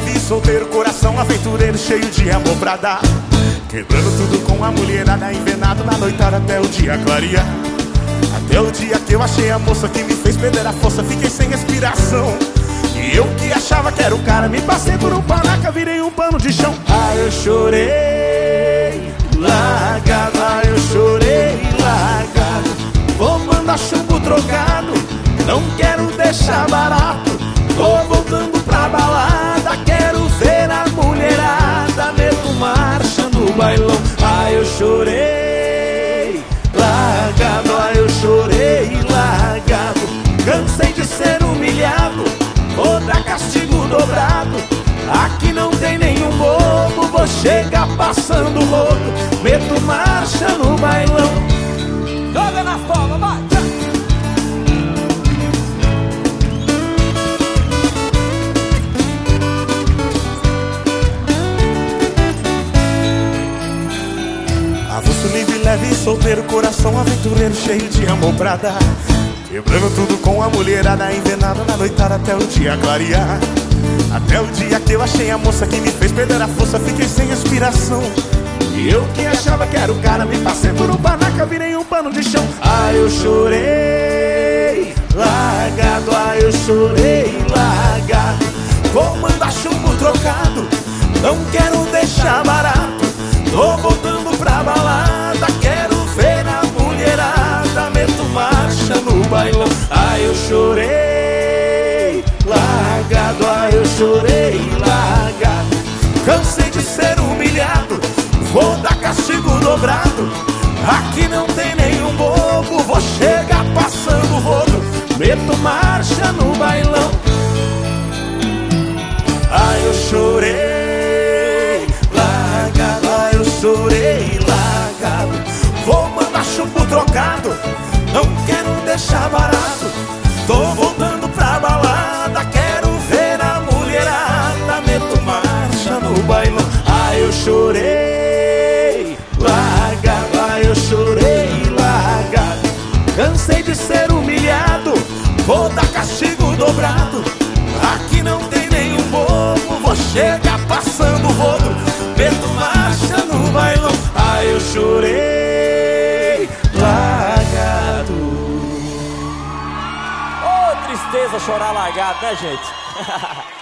leve e solteiro, coração aventureiro, cheio de amor pra dar. Quebrando tudo com a mulherada, envenenado na noitada até o dia clarear. Até o dia que eu achei a moça que me fez perder a força, fiquei sem respiração. E eu que achava que era o cara, me passei por um panaca, virei um pano de chão. Ah, eu chorei, largado, ah, eu chorei, largado. Vou mandar chumbo trocado, não quero deixar barato. Tô voltando pra balada, quero ver a mulherada, meto marcha no bailão. Ah, eu chorei, largado, ah, eu chorei, largado. Cansei de ser humilhado, vou dar castigo dobrado. Aqui não tem nenhum bobo, vou chegar passando rodo, meto marcha no bailão. Joga na forma, vai! Avulso, livre, leve e solteiro, coração aventureiro, cheio de amor pra dar. Quebrando tudo com a mulherada, envenenada na noitada até o dia clarear. Até o dia que eu achei a moça que me fez perder a força, fiquei sem respiração. E eu que achava que era o cara, me passei por um panaca, virei um pano de chão. Ah, eu chorei, largado, ah, eu chorei, largado. Vou mandar chumbo trocado, não quero deixar barato. Tô voltando pra balada, quero ver a mulherada, meto marcha no bailão. Ah, eu chorei, largado, ah, eu chorei, largado. Cansei de ser humilhado, vou dar castigo dobrado. Aqui não tem nenhum bobo, vou chegar passando rodo, meto marcha no bailão. Ah, eu chorei, largado, ah, eu chorei, largado. Vou mandar chumbo trocado, não quero deixar barato. Tô voltando pra balada, quero ver a mulherada, meto marcha no bailão. Ah, eu chorei, largado, ah, eu chorei, largado. Cansei de ser humilhado, vou dar castigo dobrado. Aqui não tem nenhum bobo, vou chegar passando rodo, meto marcha no bailão. Ah, eu chorei, largado. Ô, tristeza chorar largado, né, gente?